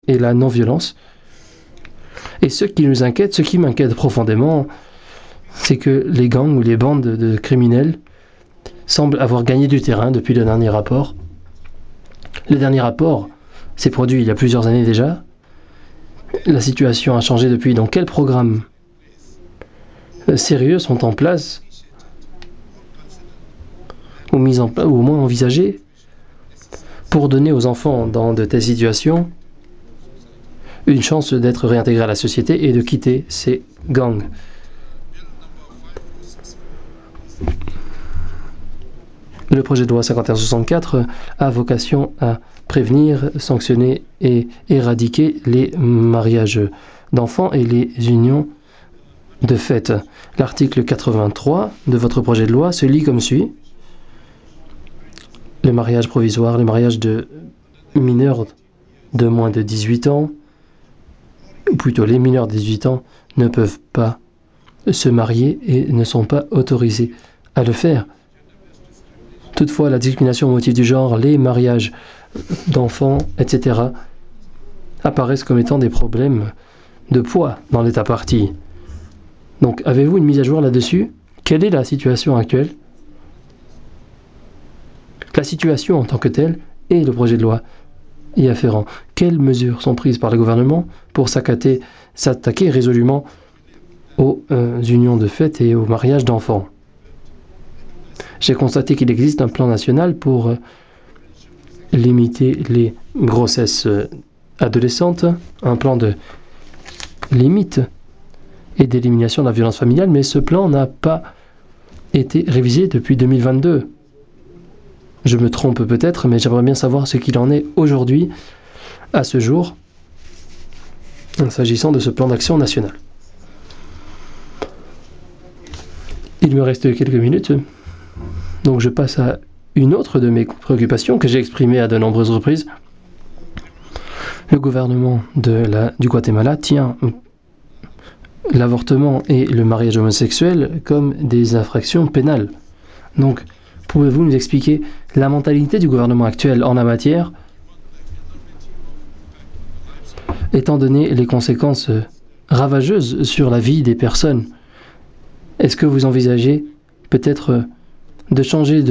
et la non-violence. Et ce qui nous inquiète, ce qui m'inquiète profondément, c'est que les gangs ou les bandes de criminels semblent avoir gagné du terrain depuis le dernier rapport. Le dernier rapport s'est produit il y a plusieurs années déjà. La situation a changé depuis. Donc quels programmes sérieux sont en place ou mis en place, ou au moins envisagés, pour donner aux enfants dans de telles situations une chance d'être réintégrés à la société et de quitter ces gangs. Le projet de loi 5164 a vocation à prévenir, sanctionner et éradiquer les mariages d'enfants et les unions de fait. L'article 83 de votre projet de loi se lit comme suit. Le mariage provisoire, le mariage de mineurs de moins de 18 ans, ou plutôt les mineurs de 18 ans, ne peuvent pas se marier et ne sont pas autorisés à le faire. Toutefois, la discrimination au motif du genre, les mariages d'enfants, etc., apparaissent comme étant des problèmes de poids dans l'État partie. Donc, avez-vous une mise à jour là-dessus? Quelle est la situation actuelle? La situation en tant que telle et le projet de loi y afférent. Quelles mesures sont prises par le gouvernement pour s'attaquer résolument aux unions de fait et aux mariages d'enfants? J'ai constaté qu'il existe un plan national pour limiter les grossesses adolescentes, un plan de limite et d'élimination de la violence familiale, mais ce plan n'a pas été révisé depuis 2022. Je me trompe peut-être, mais j'aimerais bien savoir ce qu'il en est aujourd'hui, à ce jour, s'agissant de ce plan d'action national. Il me reste quelques minutes, donc je passe à une autre de mes préoccupations que j'ai exprimées à de nombreuses reprises. Le gouvernement du Guatemala tient l'avortement et le mariage homosexuel comme des infractions pénales. Donc, pouvez-vous nous expliquer la mentalité du gouvernement actuel en la matière, étant donné les conséquences ravageuses sur la vie des personnes? Est-ce que vous envisagez peut-être de changer de